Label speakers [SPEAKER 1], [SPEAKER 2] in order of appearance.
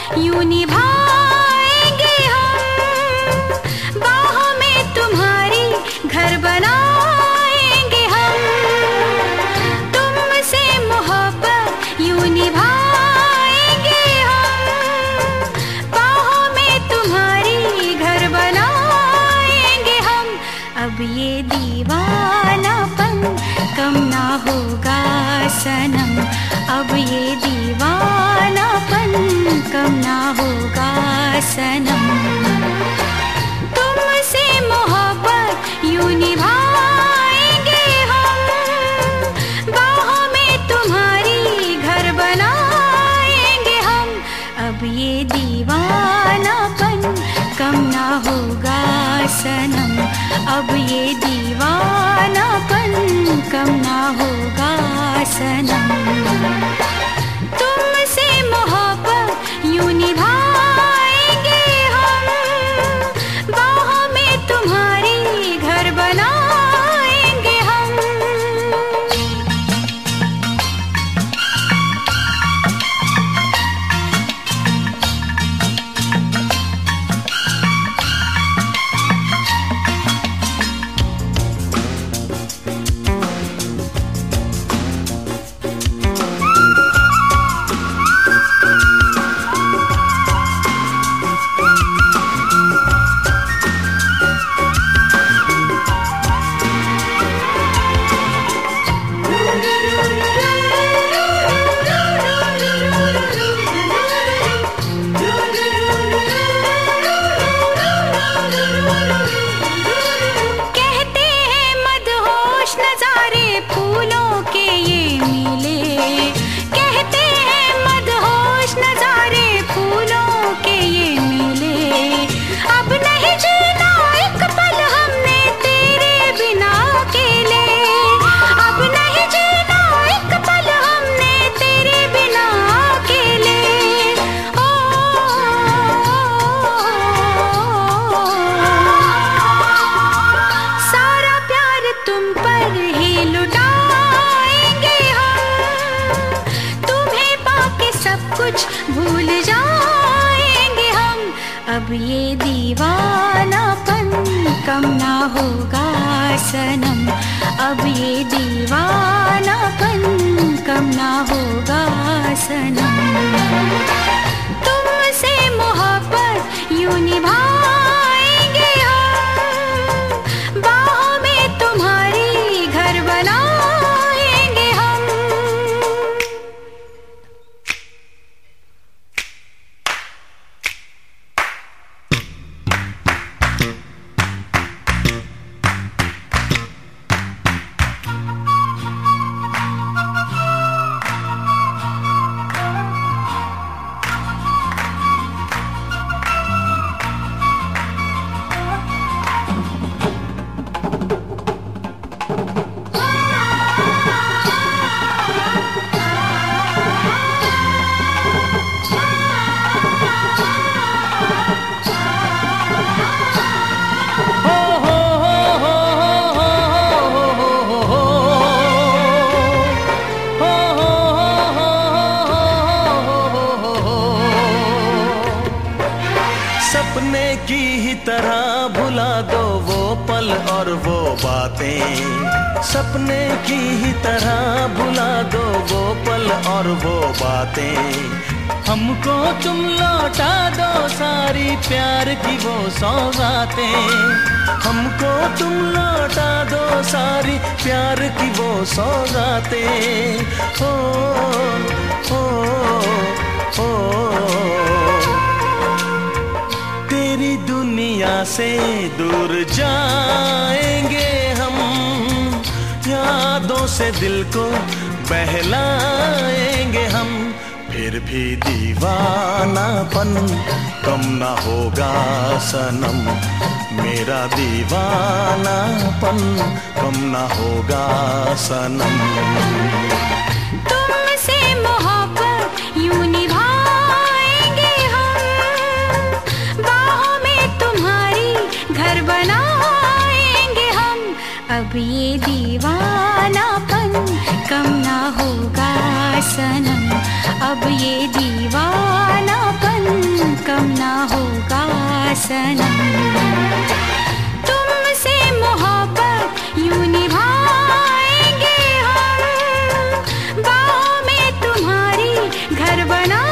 [SPEAKER 1] यूं निभाएंगे हम, बाहों में तुम्हारी घर बनाएंगे हम। तुमसे मोहब्बत यूं निभाएंगे हम, बाहों में तुम्हारी घर बनाएंगे हम। अब ये दीवानापन कम ना होगा सनम, अब ये दीवानापन कम ना होगा सनम। तुमसे मोहब्बत यूं निभाएंगे हम, बाहों में तुम्हारी घर बनाएंगे हम। अब ये दीवानापन कम ना होगा सनम, अब ये दीवानापन कम ना होगा सनम। तुमसे मोहब्बत यूं निभाएंगे हम, बाहों में तुम्हारी घर बनाएंगे हम। भूल जाएंगे हम, अब ये दीवानापन कम ना होगा सनम, अब ये दीवानापन कम ना होगा सनम। तुमसे मोहब्बत यूं निभाएंगे हम, बाहों में तुम्हारी घर बनाएंगे हम।
[SPEAKER 2] सपने की ही तरह भुला दो वो पल और वो बातें, सपने की ही तरह भुला दो वो पल और वो बातें। हमको तुम लौटा दो सारी प्यार की वो सौगातें, हमको तुम लौटा दो सारी प्यार की वो सौगातें। हो हो हो तेरी दुनिया से दूर जाएंगे हम, यादों से दिल को बहलाएंगे हम। फिर भी दीवानापन कम ना होगा सनम, मेरा दीवानापन कम ना होगा सनम।
[SPEAKER 1] तुमसे मोहब्बत यूं निभाएंगे हम, बाहों में तुम्हारी घर बनाएंगे हम। अब ये दीवानापन कम ना होगा सनम, अब ये दीवानापन सनम। तुमसे मोहब्बत यूं निभाएंगे हम, बाहों में तुम्हारी घर बना